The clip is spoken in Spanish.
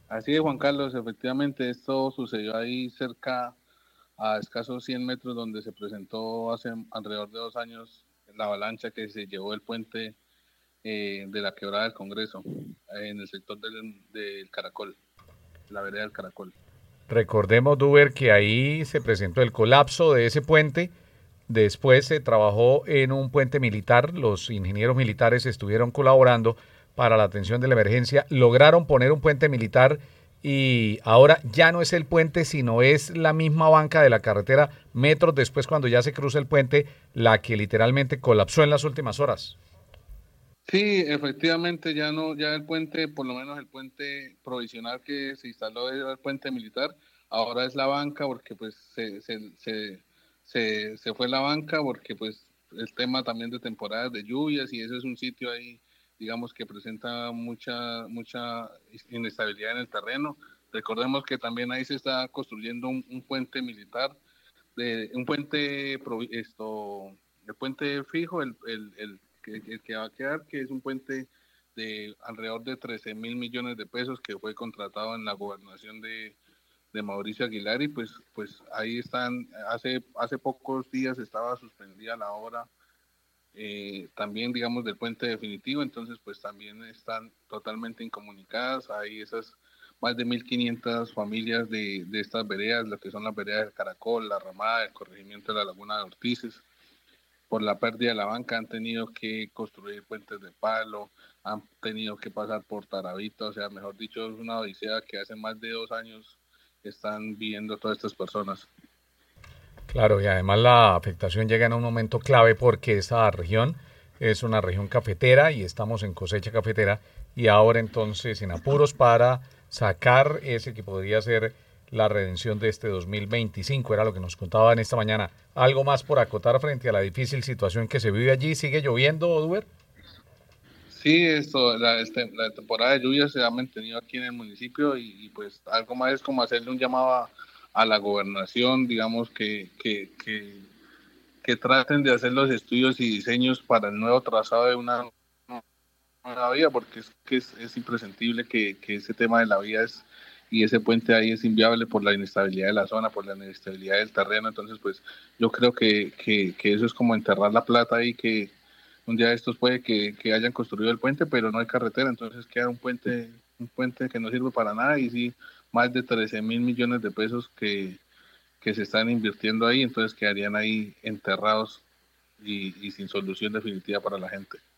Así es, Juan Carlos, efectivamente esto sucedió ahí cerca a escasos 100 metros donde se presentó hace alrededor de 2 años la avalancha que se llevó el puente de la quebrada del Congreso en el sector del Caracol, la vereda del Caracol. Recordemos, Duber, que ahí se presentó el colapso de ese puente. Después se trabajó en un puente militar. Los ingenieros militares estuvieron colaborando para la atención de la emergencia. Lograron poner un puente militar y ahora ya no es el puente, sino es la misma banca de la carretera metros después cuando ya se cruza el puente, la que literalmente colapsó en las últimas horas. Sí, efectivamente ya no, ya el puente, por lo menos el puente provisional que se instaló era el puente militar, ahora es la banca porque pues se fue la banca porque pues el tema también de temporadas de lluvias y eso es un sitio ahí, digamos que presenta mucha inestabilidad en el terreno. Recordemos que también ahí se está construyendo un puente militar, un puente, el puente fijo, el que va a quedar, que es un puente de alrededor de 13.000 millones de pesos que fue contratado en la gobernación de Mauricio Aguilar y pues ahí están, hace pocos días estaba suspendida la obra también digamos del puente definitivo, entonces pues también están totalmente incomunicadas, hay esas más de 1.500 familias de estas veredas, lo que son las veredas del Caracol, la Ramada, el corregimiento de la Laguna de Ortices, por la pérdida de la banca han tenido que construir puentes de palo, han tenido que pasar por Taravita, o sea, mejor dicho, es una odisea que hace más de 2 años están viviendo todas estas personas. Claro, y además la afectación llega en un momento clave porque esta región es una región cafetera y estamos en cosecha cafetera y ahora entonces en apuros para sacar ese que podría ser la redención de este 2025, era lo que nos contaban esta mañana. ¿Algo más por acotar frente a la difícil situación que se vive allí? ¿Sigue lloviendo, Duber? Sí, la temporada de lluvias se ha mantenido aquí en el municipio pues algo más es como hacerle un llamado a la gobernación, digamos que traten de hacer los estudios y diseños para el nuevo trazado de una nueva vía, porque es imprescindible que ese tema de la vía y ese puente ahí es inviable por la inestabilidad de la zona, por la inestabilidad del terreno, entonces pues yo creo que eso es como enterrar la plata ahí que un día de estos puede que hayan construido el puente, pero no hay carretera, entonces queda un puente que no sirve para nada y sí, más de 13.000 millones de pesos que se están invirtiendo ahí, entonces quedarían ahí enterrados y sin solución definitiva para la gente.